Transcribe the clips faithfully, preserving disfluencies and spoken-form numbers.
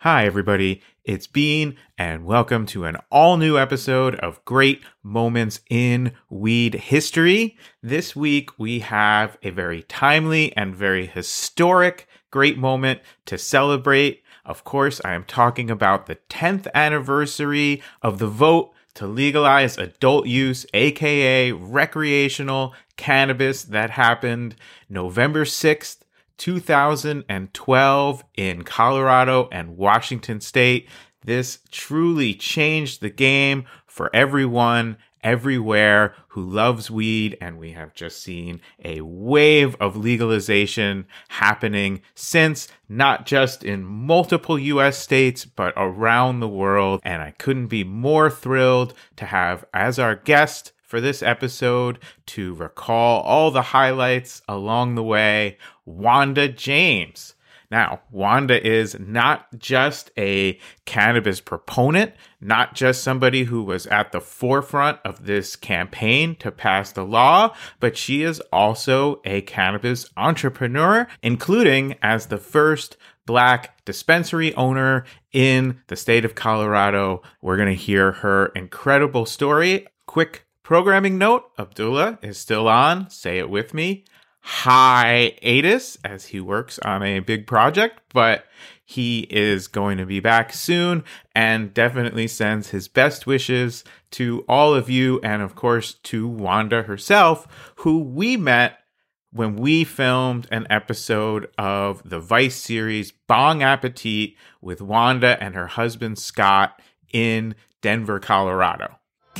Hi, everybody. It's Bean, and welcome to an all-new episode of Great Moments in Weed History. This week, we have a very timely and very historic great moment to celebrate. Of course, I am talking about the tenth anniversary of the vote to legalize adult use, aka recreational cannabis, that happened November sixth, two thousand twelve in Colorado and Washington State. This truly changed the game for everyone, everywhere who loves weed, and we have just seen a wave of legalization happening since, not just in multiple U S states, but around the world. And I couldn't be more thrilled to have as our guest for this episode to recall all the highlights along the way, Wanda James. Now, Wanda is not just a cannabis proponent, not just somebody who was at the forefront of this campaign to pass the law, but she is also a cannabis entrepreneur, including as the first Black dispensary owner in the state of Colorado. We're going to hear her incredible story. Quick programming note, Abdullah is still on. Say it with me. Hiatus, as he works on a big project, but he is going to be back soon and definitely sends his best wishes to all of you and, of course, to Wanda herself, who we met when we filmed an episode of the Vice series Bong Appetit with Wanda and her husband Scott in Denver, Colorado.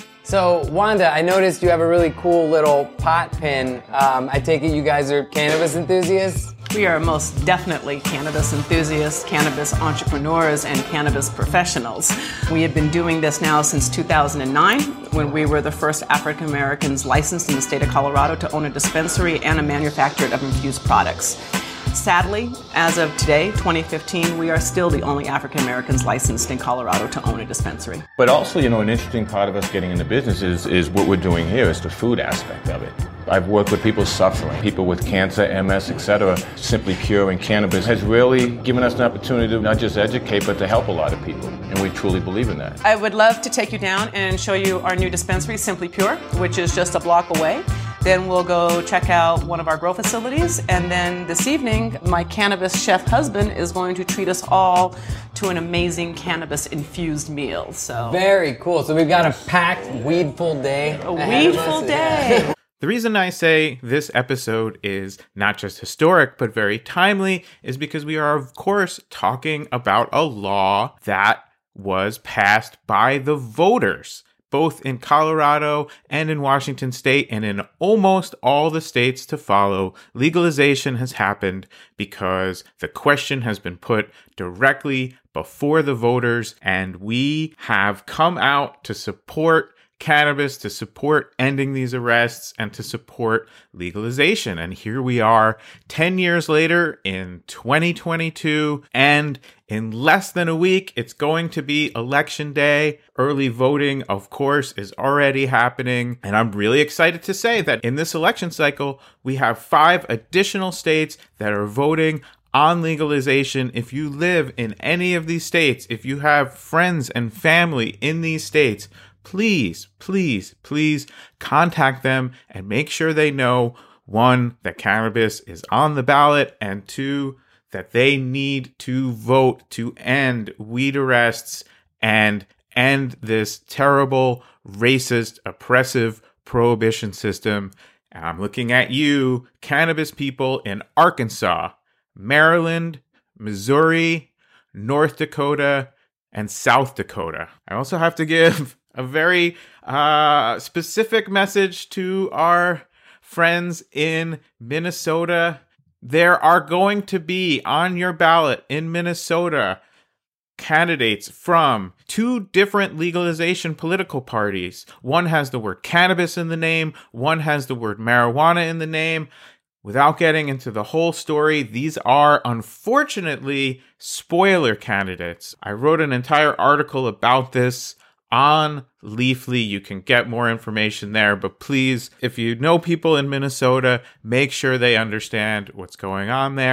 So, Wanda, I noticed you have a really cool little pot pin. Um, I take it you guys are cannabis enthusiasts? We are most definitely cannabis enthusiasts, cannabis entrepreneurs, and cannabis professionals. We have been doing this now since two thousand nine, when we were the first African Americans licensed in the state of Colorado to own a dispensary and a manufacturer of infused products. Sadly, as of today, twenty fifteen, we are still the only African Americans licensed in Colorado to own a dispensary. But also, you know, an interesting part of us getting into business is, is what we're doing here is the food aspect of it. I've worked with people suffering, people with cancer, M S, et cetera. Simply Pure and cannabis has really given us an opportunity to not just educate, but to help a lot of people. And we truly believe in that. I would love to take you down and show you our new dispensary, Simply Pure, which is just a block away. Then we'll go check out one of our grow facilities. And then this evening, my cannabis chef husband is going to treat us all to an amazing cannabis-infused meal. So Very cool. So we've got a packed, weedful day. A weedful day. The reason I say this episode is not just historic, but very timely, is because we are, of course, talking about a law that was passed by the voters, both in Colorado and in Washington State, and in almost all the states to follow. Legalization has happened because the question has been put directly before the voters, and we have come out to support cannabis, to support ending these arrests, and to support legalization. And here we are ten years later in twenty twenty-two, and in less than a week, it's going to be election day. Early voting, of course, is already happening. And I'm really excited to say that in this election cycle, we have five additional states that are voting on legalization. If you live in any of these states, if you have friends and family in these states, please, please, please contact them and make sure they know, one, that cannabis is on the ballot, and two, that they need to vote to end weed arrests and end this terrible, racist, oppressive prohibition system. And I'm looking at you, cannabis people in Arkansas, Maryland, Missouri, North Dakota, and South Dakota. I also have to give a very uh, specific message to our friends in Minnesota. There are going to be on your ballot in Minnesota candidates from two different legalization political parties. One has the word cannabis in the name, one has the word marijuana in the name. Without getting into the whole story, these are unfortunately spoiler candidates. I wrote an entire article about this on Leafly. You can get more information there, but please, if you know people in Minnesota, make sure they understand what's going on there.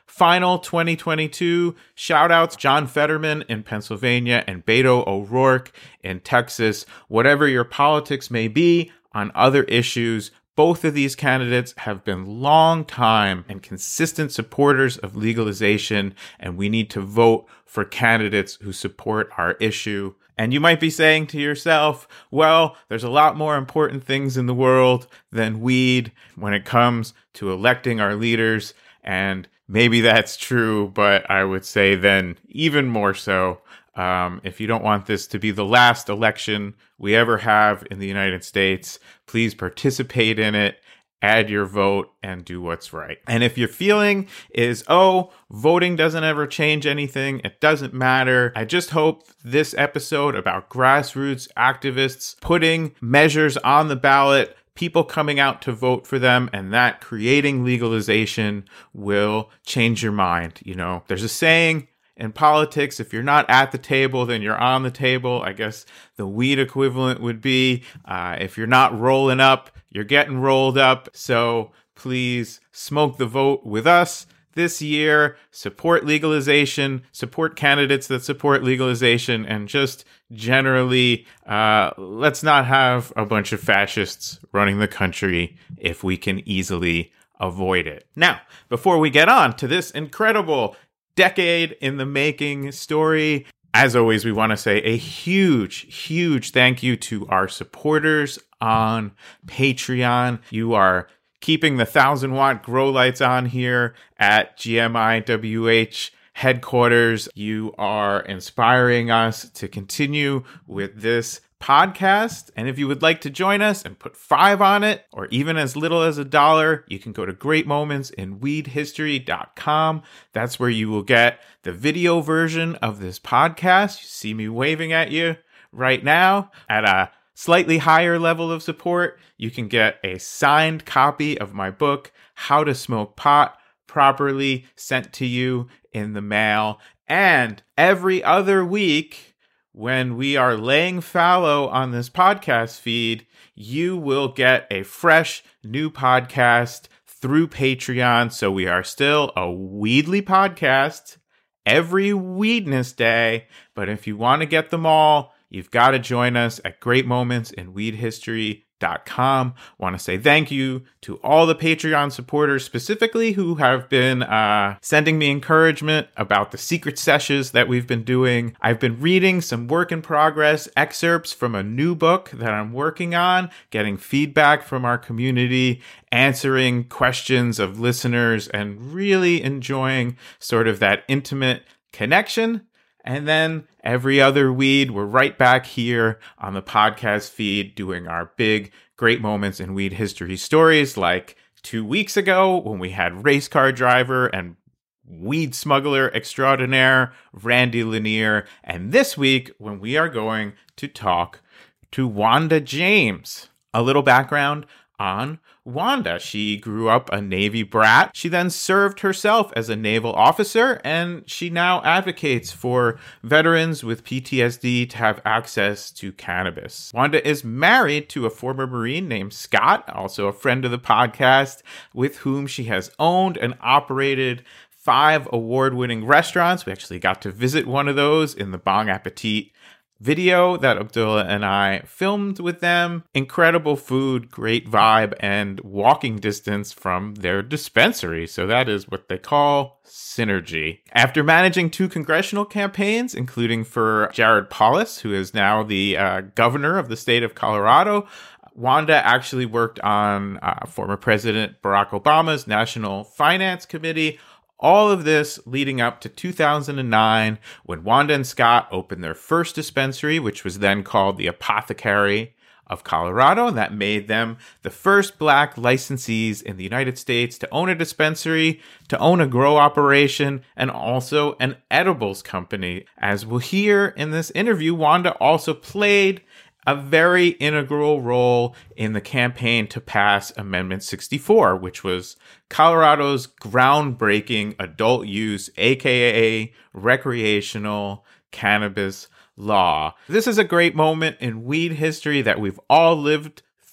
final twenty twenty-two shout outs, John Fetterman in Pennsylvania and Beto O'Rourke in Texas. Whatever your politics may be on other issues, both of these candidates have been long time and consistent supporters of legalization, and we need to vote for candidates who support our issue. And you might be saying to yourself, well, there's a lot more important things in the world than weed when it comes to electing our leaders. And maybe that's true, but I would say then even more so, um, if you don't want this to be the last election we ever have in the United States, please participate in it, add your vote, and do what's right. And if your feeling is, oh, voting doesn't ever change anything, it doesn't matter, I just hope this episode about grassroots activists putting measures on the ballot, people coming out to vote for them, and that creating legalization will change your mind. You know, there's a saying in politics, if you're not at the table, then you're on the table. I guess the weed equivalent would be, uh, if you're not rolling up, you're getting rolled up. So please smoke the vote with us this year. Support legalization, support candidates that support legalization, and just generally, uh, let's not have a bunch of fascists running the country if we can easily avoid it. Now, before we get on to this incredible decade in the making story, as always, we want to say a huge, huge thank you to our supporters on Patreon. You are keeping the thousand watt grow lights on here at G M I W H headquarters. You are inspiring us to continue with this podcast. And if you would like to join us and put five on it, or even as little as a dollar, you can go to great moments in weed history dot com. That's where you will get the video version of this podcast. You see me waving at you right now. At a slightly higher level of support, you can get a signed copy of my book, How to Smoke Pot Properly, sent to you in the mail. And every other week, when we are laying fallow on this podcast feed, you will get a fresh new podcast through Patreon. So we are still a Weedly podcast every Weedness Day. But if you want to get them all, you've got to join us at Great Moments in Weed History dot com. Want to say thank you to all the Patreon supporters, specifically who have been uh, sending me encouragement about the secret sessions that we've been doing. I've been reading some work in progress excerpts from a new book that I'm working on, getting feedback from our community, answering questions of listeners, and really enjoying sort of that intimate connection. And then every other weed, we're right back here on the podcast feed doing our big, great moments in weed history stories, like two weeks ago when we had race car driver and weed smuggler extraordinaire Randy Lanier, and this week when we are going to talk to Wanda James. A little background on Wanda. She grew up a Navy brat. She then served herself as a naval officer, and she now advocates for veterans with P T S D to have access to cannabis. Wanda is married to a former Marine named Scott, also a friend of the podcast, with whom she has owned and operated five award-winning restaurants. We actually got to visit one of those in the Bon Appetit video that Abdullah and I filmed with them. Incredible food, great vibe, and walking distance from their dispensary. So that is what they call synergy. After managing two congressional campaigns, including for Jared Polis, who is now the uh, governor of the state of Colorado, Wanda actually worked on uh, former President Barack Obama's National Finance Committee. All of this leading up to two thousand nine, when Wanda and Scott opened their first dispensary, which was then called the Apothecary of Colorado, and that made them the first black licensees in the United States to own a dispensary, to own a grow operation, and also an edibles company. As we'll hear in this interview, Wanda also played a very integral role in the campaign to pass Amendment sixty-four, which was Colorado's groundbreaking adult use, aka recreational cannabis law. This is a great moment in weed history that we've all lived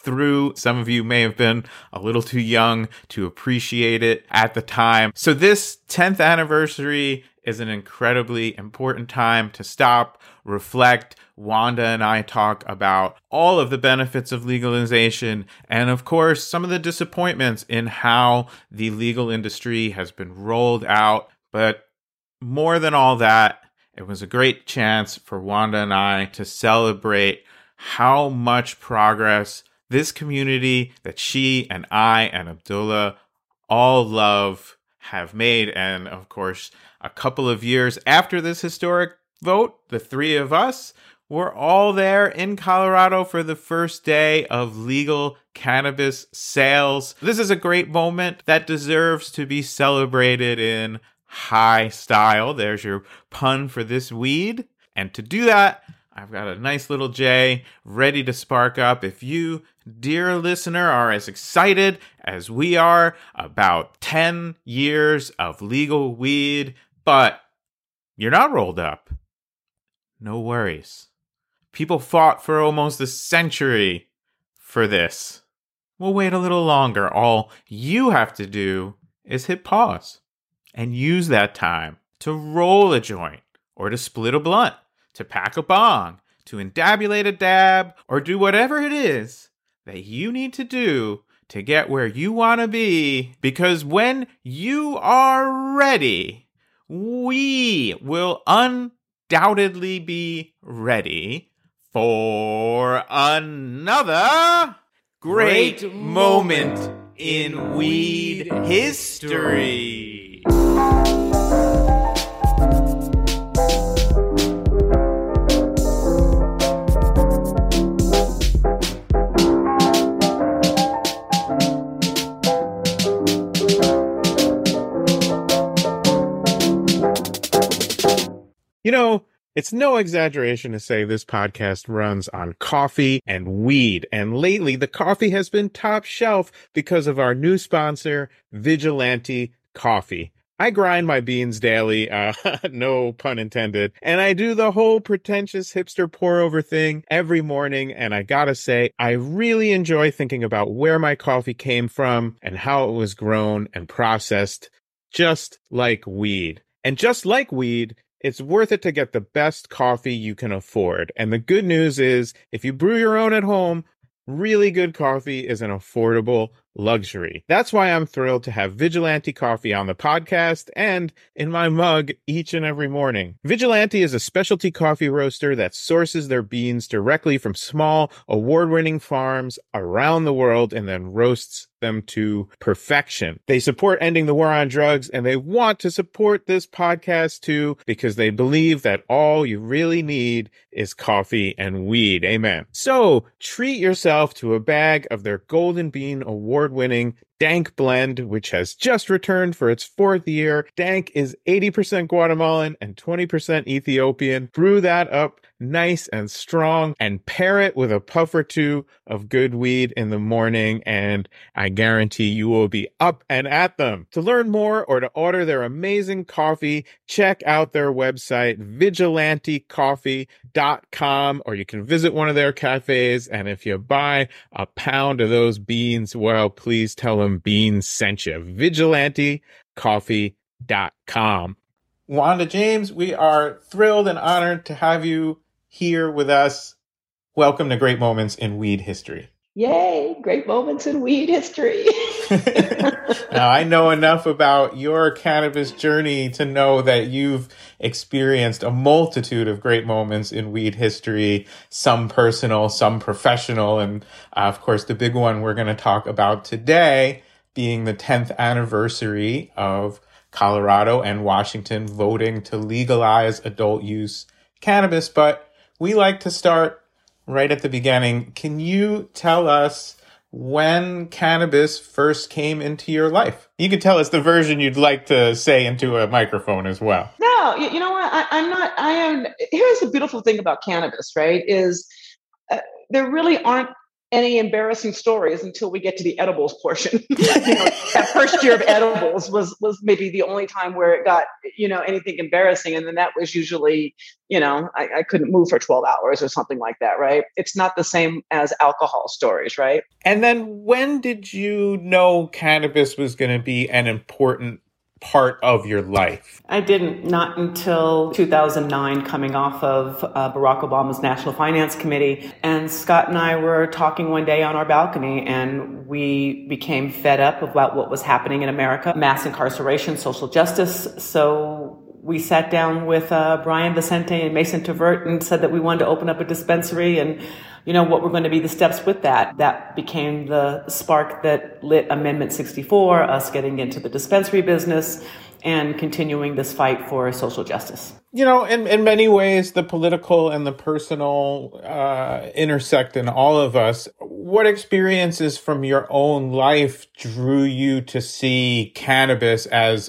through. Some of you may have been a little too young to appreciate it at the time. So this tenth anniversary is an incredibly important time to stop, reflect. Wanda and I talk about all of the benefits of legalization and, of course, some of the disappointments in how the legal industry has been rolled out. But more than all that, it was a great chance for Wanda and I to celebrate how much progress this community that she and I and Abdullah all love have made. And of course, a couple of years after this historic vote, the three of us were all there in Colorado for the first day of legal cannabis sales. This is a great moment that deserves to be celebrated in high style. There's your pun for this weed. And to do that, I've got a nice little J ready to spark up. If you, dear listener, are as excited as we are about ten years of legal weed, but you're not rolled up, no worries. People fought for almost a century for this. We'll wait a little longer. All you have to do is hit pause and use that time to roll a joint or to split a blunt, to pack a bong, to endabulate a dab, or do whatever it is that you need to do to get where you want to be. Because when you are ready, we will undoubtedly be ready for another great, great moment in weed history. You know, it's no exaggeration to say this podcast runs on coffee and weed. And lately, the coffee has been top shelf because of our new sponsor, Vigilante Coffee. I grind my beans daily, uh, no pun intended, and I do the whole pretentious hipster pour-over thing every morning, and I gotta say, I really enjoy thinking about where my coffee came from and how it was grown and processed, just like weed. And just like weed, it's worth it to get the best coffee you can afford. And the good news is, if you brew your own at home, really good coffee is an affordable luxury. That's why I'm thrilled to have Vigilante Coffee on the podcast and in my mug each and every morning. Vigilante is a specialty coffee roaster that sources their beans directly from small, award-winning farms around the world and then roasts them to perfection. They support ending the war on drugs, and they want to support this podcast too because they believe that all you really need is coffee and weed. Amen. So treat yourself to a bag of their Golden Bean award-winning Dank blend, which has just returned for its fourth year. Dank is eighty percent Guatemalan and twenty percent Ethiopian. Brew that up nice and strong and pair it with a puff or two of good weed in the morning, and I guarantee you will be up and at them. To learn more or to order their amazing coffee, check out their website, vigilante coffee dot com, or you can visit one of their cafes, and if you buy a pound of those beans, well, please tell them Beans sent you. vigilante coffee dot com. Wanda James, we are thrilled and honored to have you here with us. Welcome to Great Moments in Weed History. Yay, great moments in weed history. Now, I know enough about your cannabis journey to know that you've experienced a multitude of great moments in weed history, some personal, some professional, and uh, of course, the big one we're going to talk about today being the tenth anniversary of Colorado and Washington voting to legalize adult use cannabis. But we like to start right at the beginning. Can you tell us when cannabis first came into your life? You can tell us the version you'd like to say into a microphone as well. No, you, you know what? I, I'm not, I am, here's the beautiful thing about cannabis, right? Is uh, there really aren't any embarrassing stories until we get to the edibles portion. You know, that first year of edibles was was maybe the only time where it got, you know, anything embarrassing. And then that was usually, you know, I, I couldn't move for twelve hours or something like that, right? It's not the same as alcohol stories, right? And then when did you know cannabis was going to be an important part of your life? I didn't, not until two thousand nine, coming off of uh, Barack Obama's National Finance Committee. And Scott and I were talking one day on our balcony, and we became fed up about what was happening in America, mass incarceration, social justice. So we sat down with uh, Brian Vicente and Mason Tavert and said that we wanted to open up a dispensary, and you know, what were going to be the steps with that. That became the spark that lit Amendment sixty-four, us getting into the dispensary business and continuing this fight for social justice. You know, in, in many ways, the political and the personal uh, intersect in all of us. What experiences from your own life drew you to see cannabis as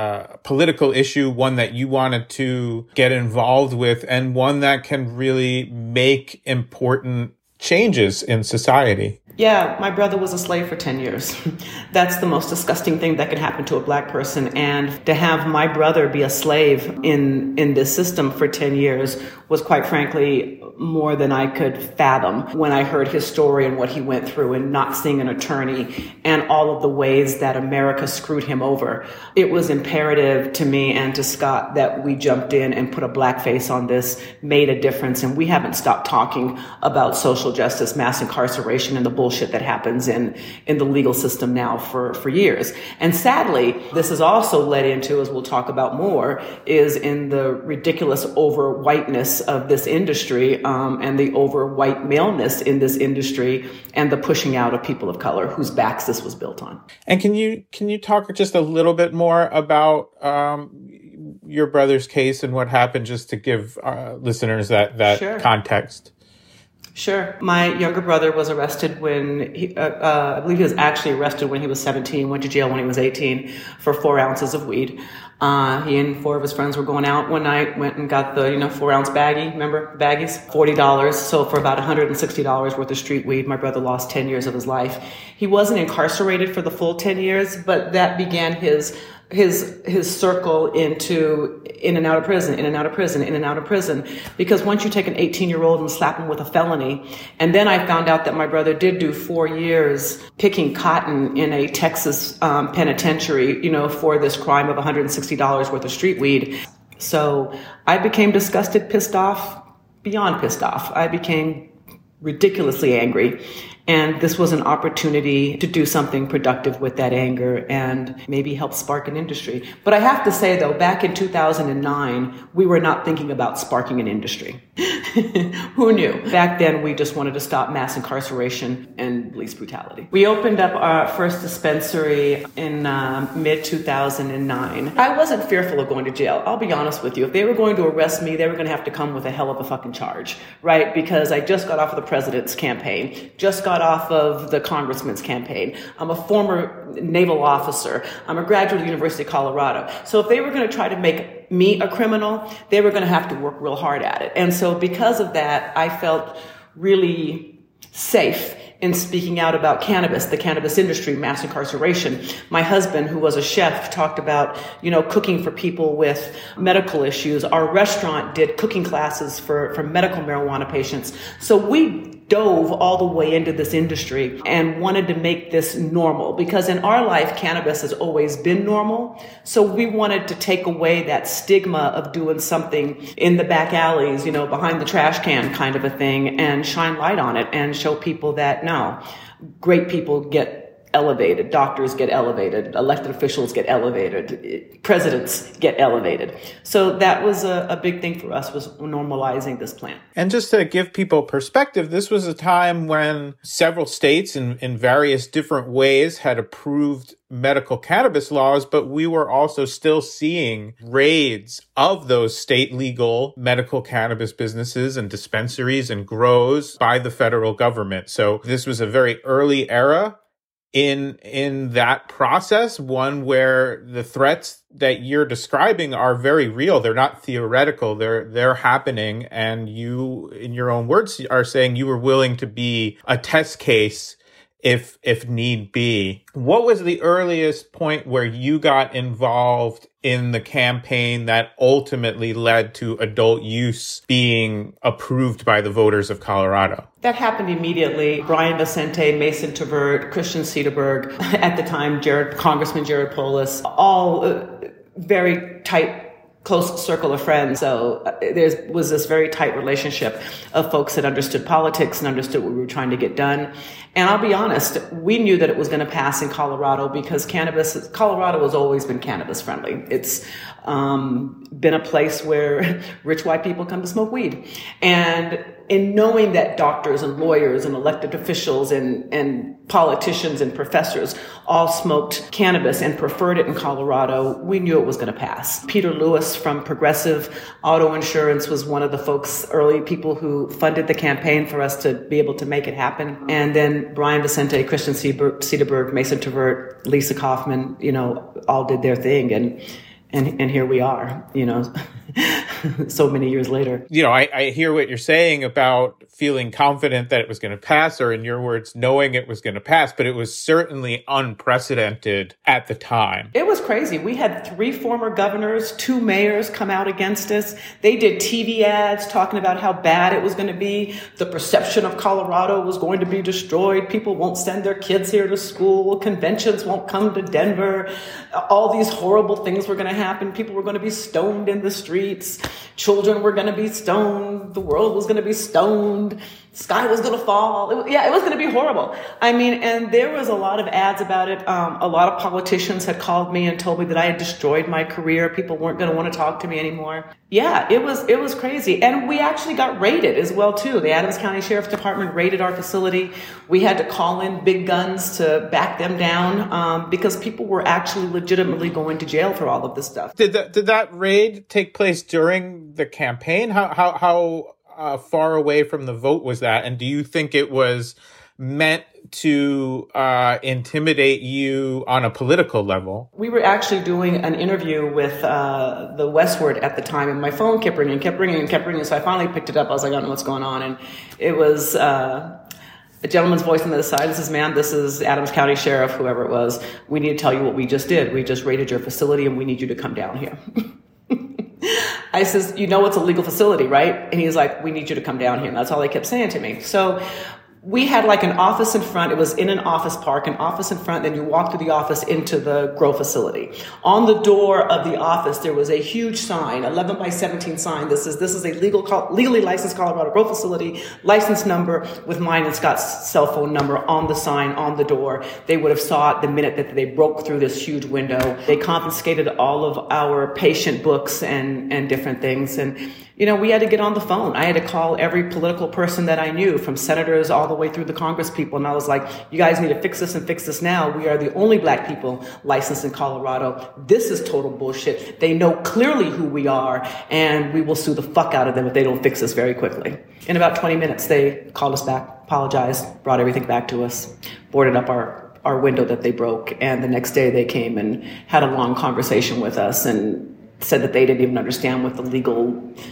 a political issue, one that you wanted to get involved with, and one that can really make important changes in society? Yeah, my brother was a slave for ten years. That's the most disgusting thing that could happen to a black person. And to have my brother be a slave in, in this system for ten years was, quite frankly, more than I could fathom when I heard his story and what he went through and not seeing an attorney and all of the ways that America screwed him over. It was imperative to me and to Scott that we jumped in and put a black face on this, made a difference. And we haven't stopped talking about social justice, mass incarceration, and the bullshit that happens in, in the legal system now for, for years. And sadly, this has also led into, as we'll talk about more, is in the ridiculous over whiteness of this industry, um, and the over white maleness in this industry, and the pushing out of people of color whose backs this was built on. And can you can you talk just a little bit more about um, your brother's case and what happened, just to give uh, listeners that that Sure. context? Sure. My younger brother was arrested when he, uh, uh, I believe he was actually arrested when he was seventeen, went to jail when he was eighteen for four ounces of weed. Uh, he and four of his friends were going out one night, went and got the, you know, four ounce baggie. Remember baggies? forty dollars. So for about one hundred sixty dollars worth of street weed, my brother lost ten years of his life. He wasn't incarcerated for the full ten years, but that began his his his circle into in and out of prison, in and out of prison, in and out of prison. Because once you take an eighteen-year-old and slap him with a felony, and then I found out that my brother did do four years picking cotton in a Texas um, penitentiary, you know, for this crime of one hundred sixty dollars worth of street weed. So I became disgusted, pissed off, beyond pissed off. I became ridiculously angry. And this was an opportunity to do something productive with that anger and maybe help spark an industry. But I have to say, though, back in two thousand nine, we were not thinking about sparking an industry. Who knew? Back then, we just wanted to stop mass incarceration and police brutality. We opened up our first dispensary in uh, mid two thousand nine. I wasn't fearful of going to jail. I'll be honest with you. If they were going to arrest me, they were going to have to come with a hell of a fucking charge, right? Because I just got off of the president's campaign, just got off of the congressman's campaign. I'm a former naval officer. I'm a graduate of the University of Colorado. So if they were going to try to make me a criminal, they were going to have to work real hard at it. And so because of that, I felt really safe in speaking out about cannabis, the cannabis industry, mass incarceration. My husband, who was a chef, talked about, you know, cooking for people with medical issues. Our restaurant did cooking classes for, for medical marijuana patients. So we dove all the way into this industry and wanted to make this normal, because in our life, cannabis has always been normal. So we wanted to take away that stigma of doing something in the back alleys, you know, behind the trash can kind of a thing, and shine light on it and show people that no, great people get elevated, doctors get elevated, elected officials get elevated, presidents get elevated. So that was a, a big thing for us, was normalizing this plant. And just to give people perspective, this was a time when several states in, in various different ways had approved medical cannabis laws, but we were also still seeing raids of those state legal medical cannabis businesses and dispensaries and grows by the federal government. So this was a very early era in in that process, one where the threats that you're describing are very real. They're not theoretical. They're they're happening, and you, in your own words, are saying you were willing to be a test case if if need be. What was the earliest point where you got involved in the campaign that ultimately led to adult use being approved by the voters of Colorado? That happened immediately. Brian Vicente, Mason Tvert, Christian Cederberg, at the time, Jared, Congressman Jared Polis, all uh, very tight, close circle of friends. So uh, there was this very tight relationship of folks that understood politics and understood what we were trying to get done. And I'll be honest, we knew that it was going to pass in Colorado because cannabis, Colorado has always been cannabis friendly. It's um, been a place where rich white people come to smoke weed. And in knowing that doctors and lawyers and elected officials and, and politicians and professors all smoked cannabis and preferred it in Colorado, we knew it was going to pass. Peter Lewis from Progressive Auto Insurance was one of the folks, early people who funded the campaign for us to be able to make it happen. And then Brian Vicente, Christian Cederberg, Mason Tvert, Lisa Kaufman, you know, all did their thing. And And and here we are, you know, so many years later. You know, I, I hear what you're saying about feeling confident that it was going to pass, or in your words, knowing it was going to pass, but it was certainly unprecedented at the time. It was crazy. We had three former governors, two mayors come out against us. They did T V ads talking about how bad it was going to be. The perception of Colorado was going to be destroyed. People won't send their kids here to school. Conventions won't come to Denver. All these horrible things were going to happen. People were going to be stoned in the streets. Children were going to be stoned. The world was going to be stoned. Sky was going to fall. It was, yeah, it was going to be horrible. I mean, and there was a lot of ads about it. Um, a lot of politicians had called me and told me that I had destroyed my career. People weren't going to want to talk to me anymore. Yeah, it was, it was crazy. And we actually got raided as well, too. The Adams County Sheriff's Department raided our facility. We had to call in big guns to back them down, um, because people were actually legitimately going to jail for all of this stuff. Did that, did that raid take place during the campaign? How, how, how, Uh, far away from the vote was that? And do you think it was meant to uh, intimidate you on a political level? We were actually doing an interview with uh, the Westward at the time, and my phone kept ringing, kept ringing, and kept ringing. So I finally picked it up. I was like, I don't know what's going on. And it was uh, a gentleman's voice on the other side. This is, ma'am, this is Adams County Sheriff, whoever it was. We need to tell you what we just did. We just raided your facility, and we need you to come down here. I says, you know, it's a legal facility, right? And he's like, we need you to come down here. And that's all he kept saying to me. So we had like an office in front. It was in an office park, an office in front. Then you walk through the office into the grow facility. On the door of the office, there was a huge sign, eleven by seventeen sign. This is, this is a legal, legally licensed Colorado grow facility, license number with mine and Scott's cell phone number on the sign, on the door. They would have saw it the minute that they broke through this huge window. They confiscated all of our patient books and, and different things. And, you know, we had to get on the phone. I had to call every political person that I knew, from senators all the way through the Congress people. And I was like, you guys need to fix this and fix this now. We are the only black people licensed in Colorado. This is total bullshit. They know clearly who we are, and we will sue the fuck out of them if they don't fix this very quickly. In about twenty minutes, they called us back, apologized, brought everything back to us, boarded up our, our window that they broke. And the next day they came and had a long conversation with us and said that they didn't even understand what the legal...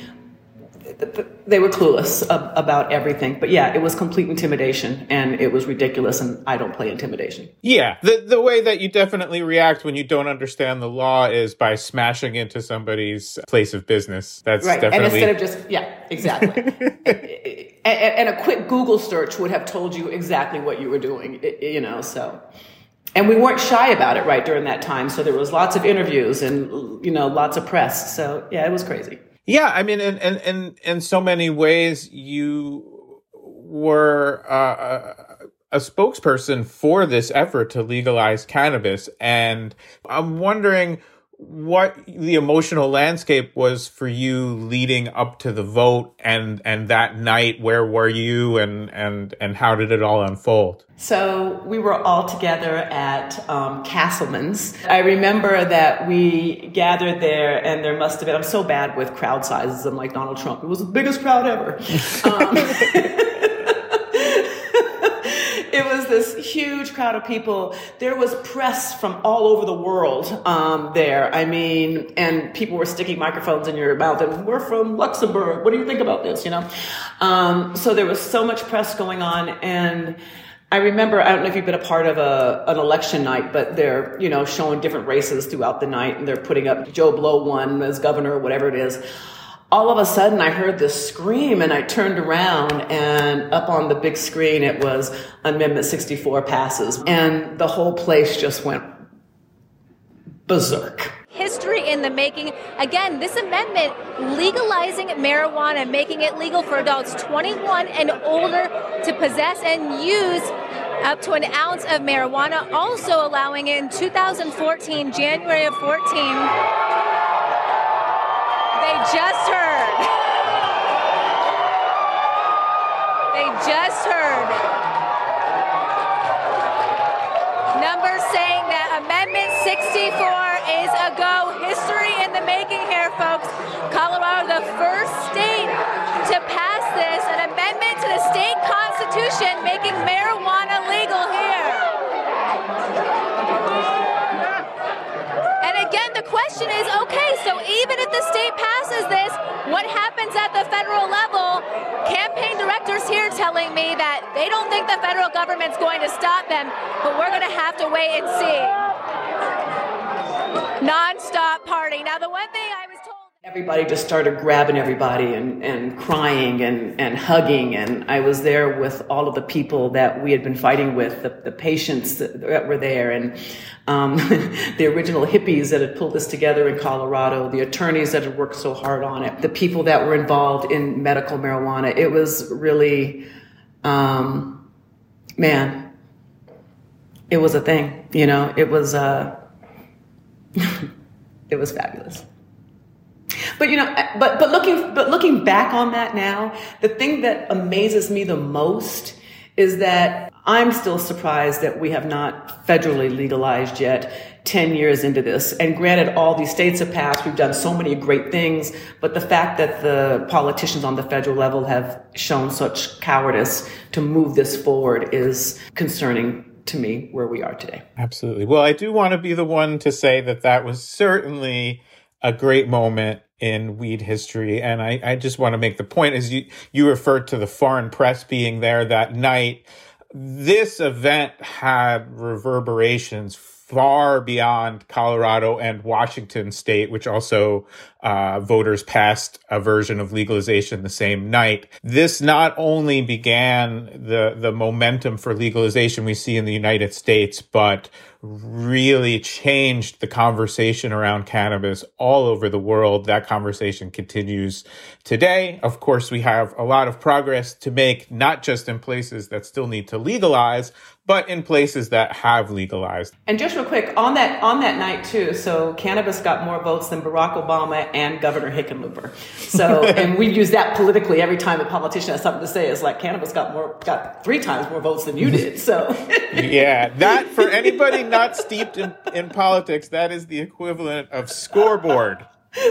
They were clueless about everything. But yeah, it was complete intimidation, and it was ridiculous, and I don't play intimidation. Yeah, the the way that you definitely react when you don't understand the law is by smashing into somebody's place of business. That's right. Definitely... And instead of just, yeah, exactly. and, and a quick Google search would have told you exactly what you were doing, you know, so... And we weren't shy about it, right, during that time. So there was lots of interviews and, you know, lots of press. So, yeah, it was crazy. Yeah, I mean, in in in, in so many ways, you were uh, a spokesperson for this effort to legalize cannabis, and I'm wondering what the emotional landscape was for you leading up to the vote, and and that night. Where were you, and and and how did it all unfold? So we were all together at um, Castleman's. I remember that we gathered there, and there must have been, I'm so bad with crowd sizes, I'm like Donald Trump. It was the biggest crowd ever. um, it was this huge crowd of people. There was press from all over the world um, there. I mean, and people were sticking microphones in your mouth and we're from Luxembourg. What do you think about this? You know? Um, so there was so much press going on. And I remember, I don't know if you've been a part of a, an election night, but they're, you know, showing different races throughout the night and they're putting up Joe Blow won as governor or whatever it is. All of a sudden I heard this scream and I turned around and up on the big screen it was Amendment sixty-four passes and the whole place just went berserk. History in the making. Again, this amendment legalizing marijuana, making it legal for adults twenty-one and older to possess and use up to an ounce of marijuana, also allowing it in two thousand fourteen, January of fourteen. They just heard. They just heard. Numbers saying that Amendment sixty-four is a go. History in the making here, folks. Colorado, the first state to pass this, an amendment to the state constitution making marijuana legal here. And again, the question is, okay, so even if the state passes this, what happens at the federal level? Campaign directors here telling me that they don't think the federal government's going to stop them, but we're going to have to wait and see. Non-stop party. Now, the one thing I was told... Everybody just started grabbing everybody and, and crying and, and hugging. And I was there with all of the people that we had been fighting with, the, the patients that were there, and um, the original hippies that had pulled this together in Colorado, the attorneys that had worked so hard on it, the people that were involved in medical marijuana. It was really, um, man, it was a thing, you know, it was, uh, it was fabulous. But, you know, but, but looking, but looking back on that now, the thing that amazes me the most is that I'm still surprised that we have not federally legalized yet ten years into this. And granted, all these states have passed. We've done so many great things. But the fact that the politicians on the federal level have shown such cowardice to move this forward is concerning to me where we are today. Absolutely. Well, I do want to be the one to say that that was certainly a great moment in weed history. And I, I just want to make the point, as you, you referred to the foreign press being there that night, this event had reverberations far beyond Colorado and Washington state, which also uh, voters passed a version of legalization the same night. This not only began the, the momentum for legalization we see in the United States, but really changed the conversation around cannabis all over the world. That conversation continues today. Of course, we have a lot of progress to make, not just in places that still need to legalize, but in places that have legalized. And just real quick, on that on that night too, so cannabis got more votes than Barack Obama and Governor Hickenlooper. So, and we use that politically every time a politician has something to say. It's like cannabis got more, got three times more votes than you did. So, yeah, that for anybody not steeped in, in politics, that is the equivalent of scoreboard.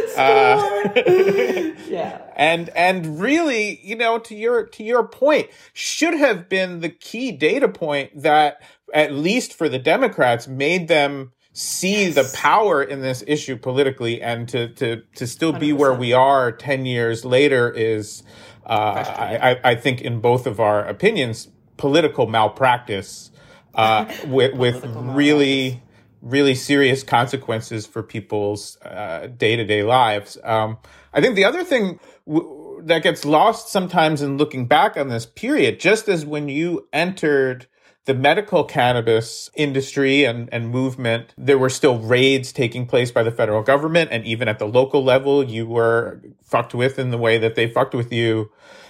Uh, yeah. And, and really, you know, to your, to your point, should have been the key data point that, at least for the Democrats, made them see yes. the power in this issue politically, and to, to, to still be one hundred percent where we are ten years later is, uh, I, I think in both of our opinions, political malpractice, uh, with, with really, really serious consequences for people's uh, day-to-day lives. Um, I think the other thing w- that gets lost sometimes in looking back on this period, just as when you entered the medical cannabis industry and, and movement, there were still raids taking place by the federal government, and even at the local level, you were fucked with in the way that they fucked with you.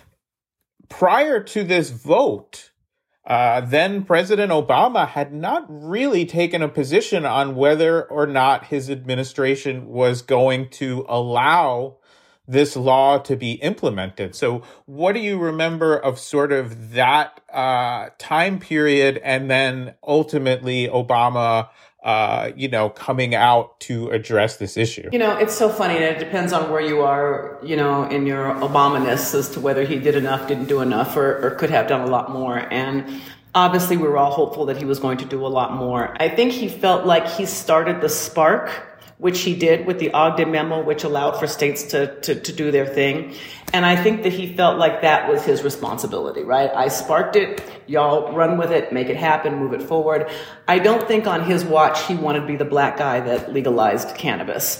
Prior to this vote, Uh, then President Obama had not really taken a position on whether or not his administration was going to allow this law to be implemented. So what do you remember of sort of that uh, time period, and then ultimately Obama Uh, you know, coming out to address this issue? You know, it's so funny, and it depends on where you are, you know, in your Obama-ness as to whether he did enough, didn't do enough, or, or could have done a lot more. And Obviously, we were all hopeful that he was going to do a lot more. I think he felt like he started the spark, which he did with the Ogden Memo, which allowed for states to, to, to do their thing. And I think that he felt like that was his responsibility, right? I sparked it. Y'all run with it, make it happen, move it forward. I don't think on his watch he wanted to be the black guy that legalized cannabis.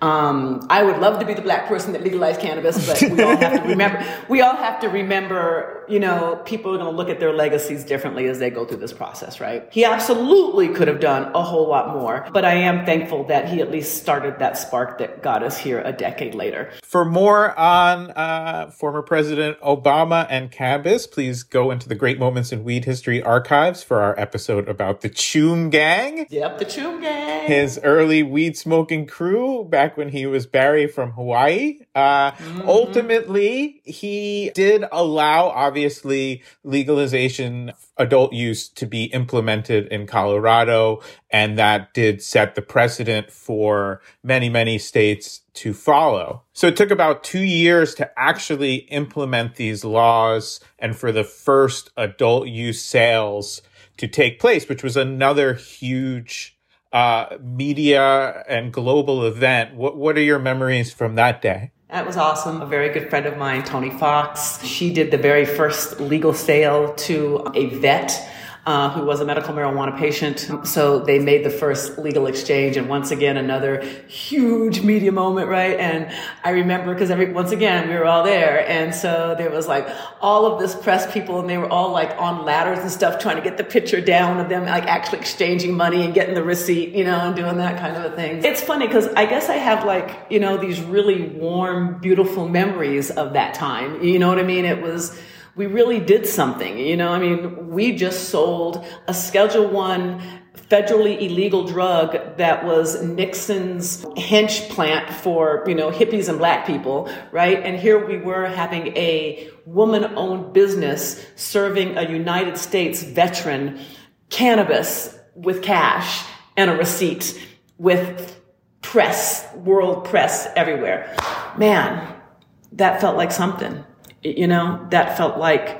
Um, I would love to be the black person that legalized cannabis, but we all have to remember, we all have to remember, you know, people are going to look at their legacies differently as they go through this process, right? He absolutely could have done a whole lot more, but I am thankful that he at least started that spark that got us here a decade later. For more on uh, former President Obama and cannabis, please go into the Great Moments in Weed History archives for our episode about the Choom Gang. Yep, the Choom Gang. His early weed smoking crew back when he was Barry from Hawaii. Uh, mm-hmm. Ultimately, he did allow, obviously, legalization, adult use to be implemented in Colorado, and that did set the precedent for many, many states to follow. So it took about two years to actually implement these laws and for the first adult use sales to take place, which was another huge Uh, media and global event. What what are your memories from that day? That was awesome. A very good friend of mine, Tony Fox, she did the very first legal sale to a vet uh, who was a medical marijuana patient. So they made the first legal exchange. And once again, another huge media moment, right? And I remember because every once again, we were all there. And so there was like all of this press people, and they were all like on ladders and stuff trying to get the picture down of them like actually exchanging money and getting the receipt, you know, and doing that kind of a thing. It's funny because I guess I have like, you know, these really warm, beautiful memories of that time. You know what I mean? It was... We really did something, you know, I mean, we just sold a Schedule One federally illegal drug that was Nixon's hench plant for, you know, hippies and black people, right? And here we were having a woman-owned business serving a United States veteran cannabis with cash and a receipt with press, world press everywhere. Man, that felt like something. You know, that felt like,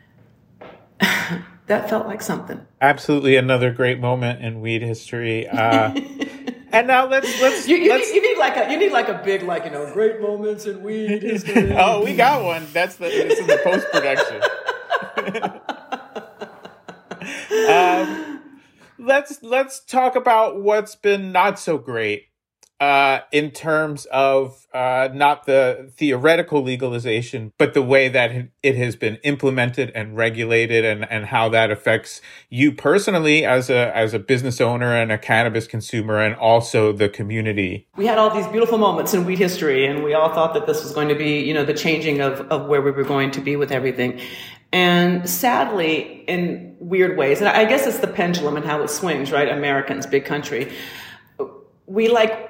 that felt like something. Absolutely another great moment in weed history. Uh, and now let's, let's, you, you, let's... Need, you need like a, you need like a big, like, you know, great moments in weed history. Oh, we got one. That's the, this is the post-production. um, let's, let's talk about what's been not so great. Uh, in terms of uh, not the theoretical legalization, but the way that it has been implemented and regulated, and, and how that affects you personally as a as a business owner and a cannabis consumer, and also the community. We had all these beautiful moments in weed history, and we all thought that this was going to be, you know, the changing of, of where we were going to be with everything. And sadly, in weird ways, and I guess it's the pendulum and how it swings, right? Americans, big country. We like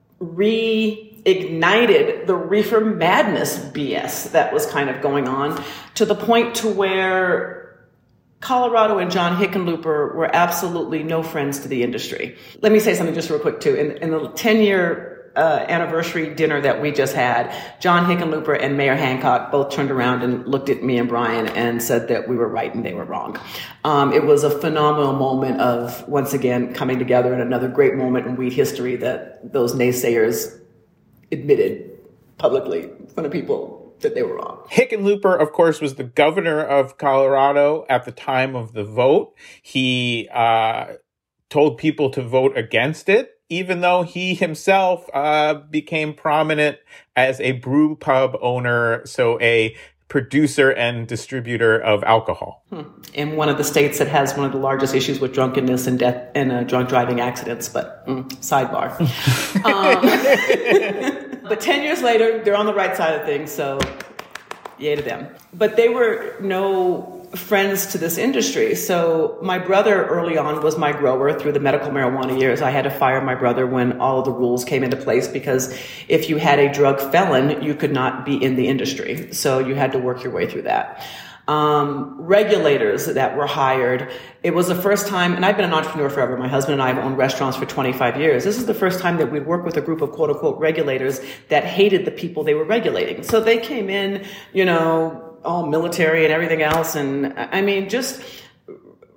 reignited the reefer madness B S that was kind of going on, to the point to where Colorado and John Hickenlooper were absolutely no friends to the industry. Let me say something just real quick too. In, in the ten-year uh, anniversary dinner that we just had, John Hickenlooper and Mayor Hancock both turned around and looked at me and Brian and said that we were right and they were wrong. Um, it was a phenomenal moment of, once again, coming together, and another great moment in weed history that those naysayers admitted publicly in front of people that they were wrong. Hickenlooper, of course, was the governor of Colorado at the time of the vote. He uh, told people to vote against it, even though he himself uh, became prominent as a brew pub owner, so a producer and distributor of alcohol. Hmm. In one of the states that has one of the largest issues with drunkenness and death and uh, drunk driving accidents, but mm, sidebar. um, but ten years later, they're on the right side of things, so yay to them. But they were no friends to this industry. So my brother early on was my grower through the medical marijuana years. I had to fire my brother when all of the rules came into place, because if you had a drug felon, you could not be in the industry. So you had to work your way through that. Um, regulators that were hired. It was the first time, and I've been an entrepreneur forever. My husband and I have owned restaurants for twenty-five years. This is the first time that we'd worked with a group of quote unquote regulators that hated the people they were regulating. So they came in, you know, all military and everything else. And I mean, just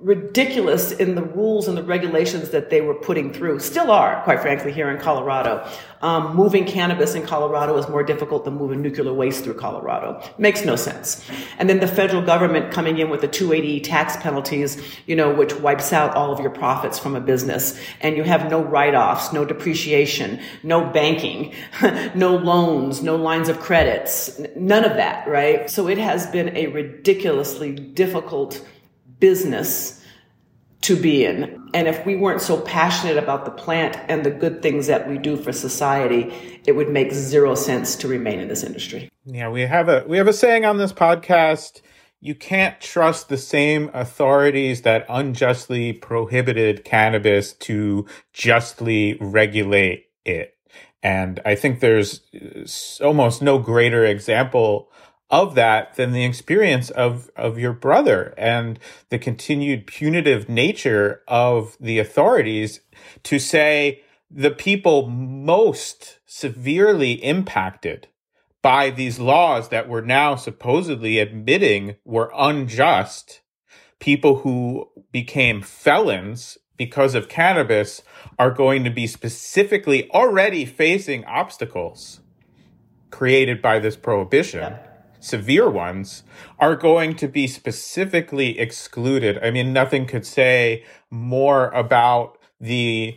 ridiculous in the rules and the regulations that they were putting through, still are, quite frankly, here in Colorado. Um, moving cannabis in Colorado is more difficult than moving nuclear waste through Colorado. Makes no sense. And then the federal government coming in with the two eighty tax penalties, you know, which wipes out all of your profits from a business. And you have no write-offs, no depreciation, no banking, no loans, no lines of credits, none of that, right? So it has been a ridiculously difficult business to be in. And if we weren't so passionate about the plant and the good things that we do for society, it would make zero sense to remain in this industry. Yeah, we have a we have a saying on this podcast, you can't trust the same authorities that unjustly prohibited cannabis to justly regulate it. And I think there's almost no greater example of that than the experience of, of your brother and the continued punitive nature of the authorities to say the people most severely impacted by these laws that we're now supposedly admitting were unjust, people who became felons because of cannabis, are going to be specifically already facing obstacles created by this prohibition. Yeah. Severe ones are going to be specifically excluded. I mean, nothing could say more about the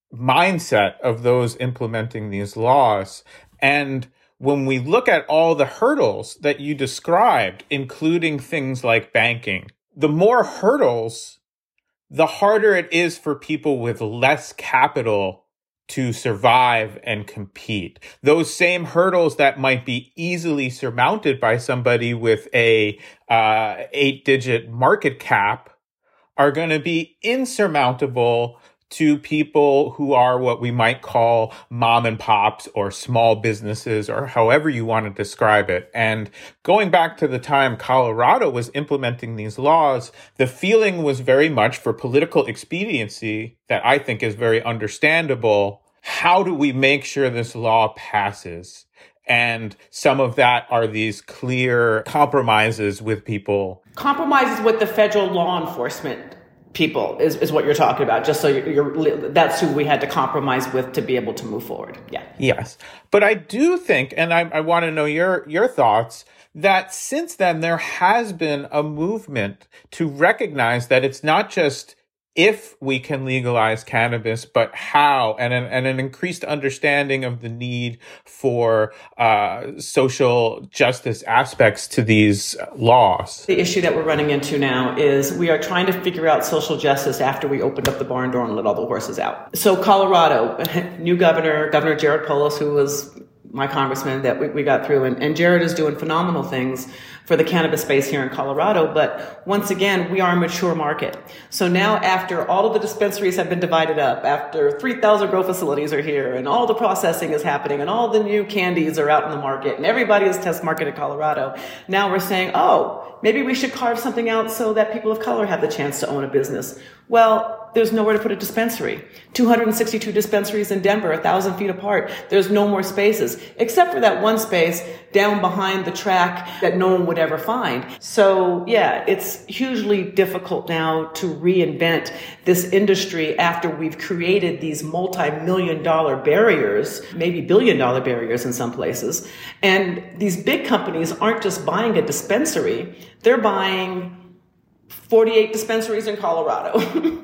mindset of those implementing these laws. And when we look at all the hurdles that you described, including things like banking, the more hurdles, the harder it is for people with less capital to survive and compete. Those same hurdles that might be easily surmounted by somebody with a uh, eight-digit market cap are going to be insurmountable to people who are what we might call mom and pops or small businesses or however you want to describe it. And going back to the time Colorado was implementing these laws, the feeling was very much for political expediency that I think is very understandable. How do we make sure this law passes? And some of that are these clear compromises with people. Compromises with the federal law enforcement people is, is what you're talking about, just so you're, you're, that's who we had to compromise with to be able to move forward. Yeah. Yes. But I do think, and I, I want to know your, your thoughts, that since then there has been a movement to recognize that it's not just if we can legalize cannabis, but how, and an, and an increased understanding of the need for uh, social justice aspects to these laws. The issue that we're running into now is we are trying to figure out social justice after we opened up the barn door and let all the horses out. So Colorado, new governor, Governor Jared Polis, who was my congressman that we, we got through, and, and Jared is doing phenomenal things for the cannabis space here in Colorado. But once again, we are a mature market. So now after all of the dispensaries have been divided up, after three thousand grow facilities are here and all the processing is happening and all the new candies are out in the market and everybody is test marketed Colorado, now we're saying, oh, maybe we should carve something out so that people of color have the chance to own a business. Well, there's nowhere to put a dispensary. two hundred sixty-two dispensaries in Denver, a thousand feet apart. There's no more spaces, except for that one space down behind the track that no one would ever find. So yeah, it's hugely difficult now to reinvent this industry after we've created these multi-million dollar barriers, maybe billion dollar barriers in some places. And these big companies aren't just buying a dispensary, they're buying forty-eight dispensaries in Colorado.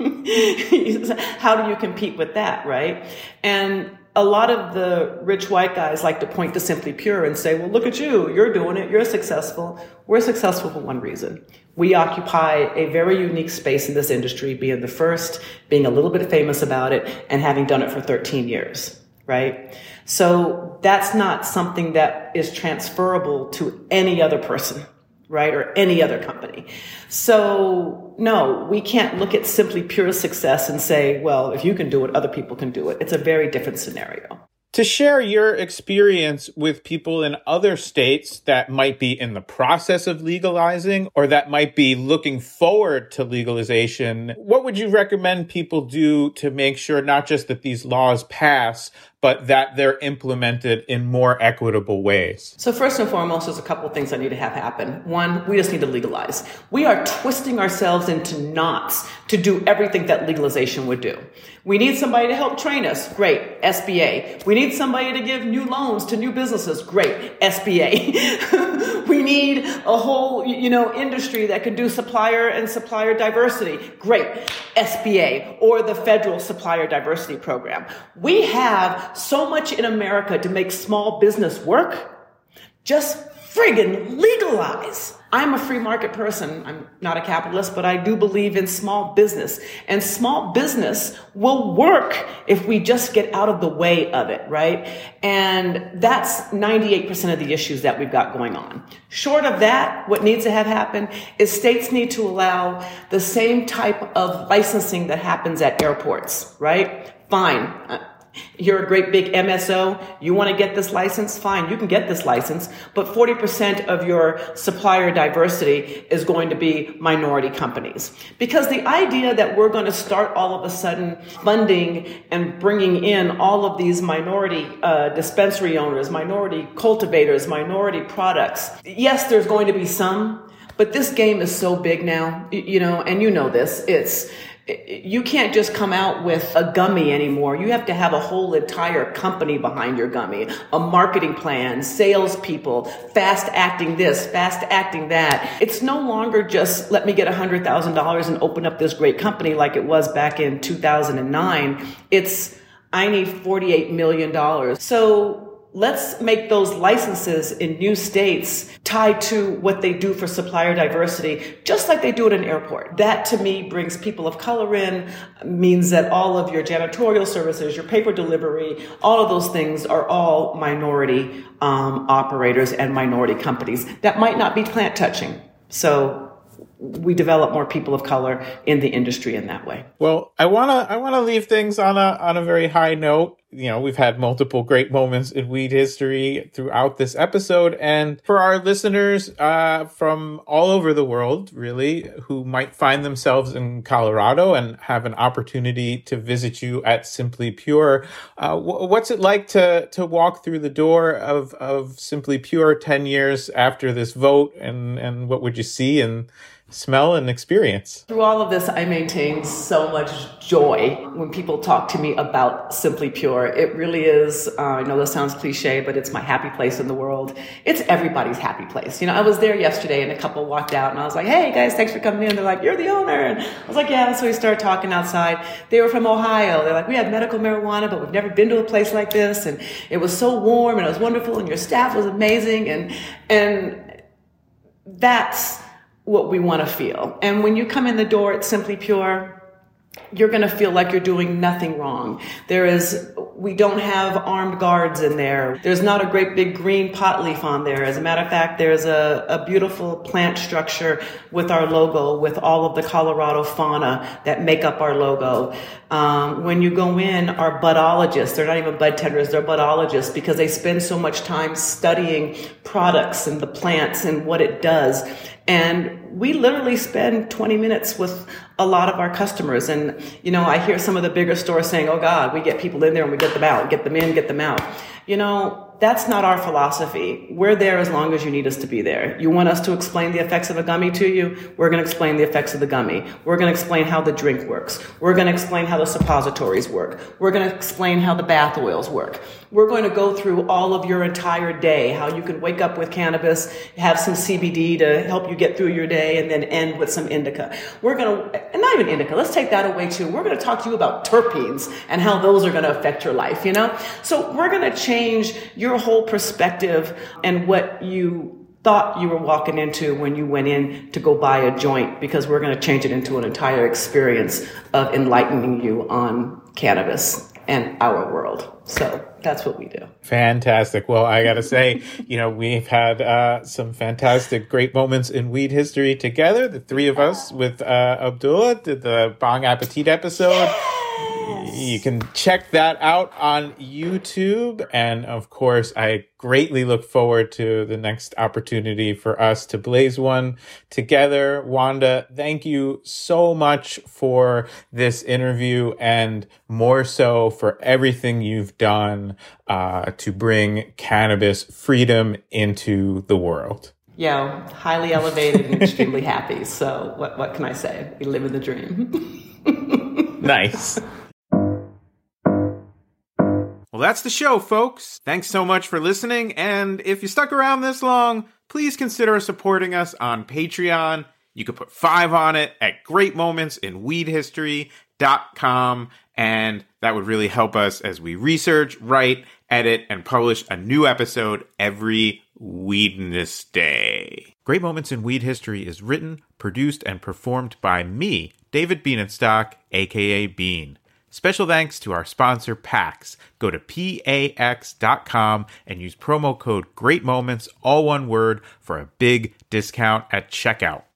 How do you compete with that, right? And a lot of the rich white guys like to point to Simply Pure and say, well, look at you, you're doing it, you're successful. We're successful for one reason. We occupy a very unique space in this industry, being the first, being a little bit famous about it, and having done it for thirteen years, right? So that's not something that is transferable to any other person, right? Or any other company. So no, we can't look at Simply Pure success and say, well, if you can do it, other people can do it. It's a very different scenario. To share your experience with people in other states that might be in the process of legalizing or that might be looking forward to legalization, what would you recommend people do to make sure not just that these laws pass, but that they're implemented in more equitable ways? So first and foremost, there's a couple of things that need to have happen. One, we just need to legalize. We are twisting ourselves into knots to do everything that legalization would do. We need somebody to help train us. Great. S B A. We need somebody to give new loans to new businesses. Great. S B A. We need a whole, you know, industry that can do supplier and supplier diversity. Great. S B A or the federal supplier diversity program. We have so much in America to make small business work. Just friggin' legalize. I'm a free market person. I'm not a capitalist, but I do believe in small business. And small business will work if we just get out of the way of it, right? And that's ninety-eight percent of the issues that we've got going on. Short of that, what needs to have happen is states need to allow the same type of licensing that happens at airports, right? Fine. You're a great big M S O. You want to get this license? Fine, you can get this license. But forty percent of your supplier diversity is going to be minority companies. Because the idea that we're going to start all of a sudden funding and bringing in all of these minority uh, dispensary owners, minority cultivators, minority products. Yes, there's going to be some, but this game is so big now, you know, and you know this. It's You can't just come out with a gummy anymore. You have to have a whole entire company behind your gummy, a marketing plan, salespeople, fast acting this, fast acting that. It's no longer just let me get one hundred thousand dollars and open up this great company like it was back in two thousand nine. It's I need forty-eight million dollars. So let's make those licenses in new states tied to what they do for supplier diversity, just like they do at an airport. That, to me, brings people of color in, means that all of your janitorial services, your paper delivery, all of those things are all minority um, operators and minority companies that might not be plant touching. So we develop more people of color in the industry in that way. Well, I want to I want to leave things on a on a very high note. You know, we've had multiple great moments in weed history throughout this episode. And for our listeners uh, from all over the world, really, who might find themselves in Colorado and have an opportunity to visit you at Simply Pure, uh, w- what's it like to to walk through the door of, of Simply Pure ten years after this vote? And, and what would you see and smell and experience? Through all of this, I maintain so much joy when people talk to me about Simply Pure. It really is, uh, I know this sounds cliche, but it's my happy place in the world. It's everybody's happy place. You know, I was there yesterday and a couple walked out and I was like, hey guys, thanks for coming in. They're like, you're the owner. And I was like, yeah. So we started talking outside. They were from Ohio. They're like, we have medical marijuana, but we've never been to a place like this. And it was so warm and it was wonderful and your staff was amazing. And, and that's what we want to feel. And when you come in the door at Simply Pure, you're going to feel like you're doing nothing wrong. There is, we don't have armed guards in there. There's not a great big green pot leaf on there. As a matter of fact, there's a, a beautiful plant structure with our logo, with all of the Colorado fauna that make up our logo. Um, when you go in, our budologists, they're not even bud tenders, they're budologists because they spend so much time studying products and the plants and what it does. And we literally spend twenty minutes with a lot of our customers. And, you know, I hear some of the bigger stores saying, oh God, we get people in there and we get them out, get them in, get them out. You know, that's not our philosophy. We're there as long as you need us to be there. You want us to explain the effects of a gummy to you? We're going to explain the effects of the gummy. We're going to explain how the drink works. We're going to explain how the suppositories work. We're going to explain how the bath oils work. We're going to go through all of your entire day, how you can wake up with cannabis, have some C B D to help you get through your day, and then end with some indica. We're going to, and not even indica, let's take that away too. We're going to talk to you about terpenes and how those are going to affect your life, you know? So we're going to change your whole perspective and what you thought you were walking into when you went in to go buy a joint, because we're going to change it into an entire experience of enlightening you on cannabis and our world. So that's what we do. Fantastic. Well, I got to say, you know, we've had uh, some fantastic, great moments in weed history together. The three of us with uh, Abdullah did the Bong Appetit episode. You can check that out on YouTube. And of course, I greatly look forward to the next opportunity for us to blaze one together. Wanda, thank you so much for this interview and more so for everything you've done uh, to bring cannabis freedom into the world. Yeah, highly elevated and extremely happy. So what, what can I say? We live in the dream. Nice. Well, that's the show, folks. Thanks so much for listening. And if you stuck around this long, please consider supporting us on Patreon. You could put five on it at great moments in weed history dot com. And that would really help us as we research, write, edit, and publish a new episode every Weedness Day. Great Moments in Weed History is written, produced, and performed by me, David Bienenstock, aka Bean. Special thanks to our sponsor, PAX. Go to pax dot com and use promo code GREATMOMENTS, all one word, for a big discount at checkout.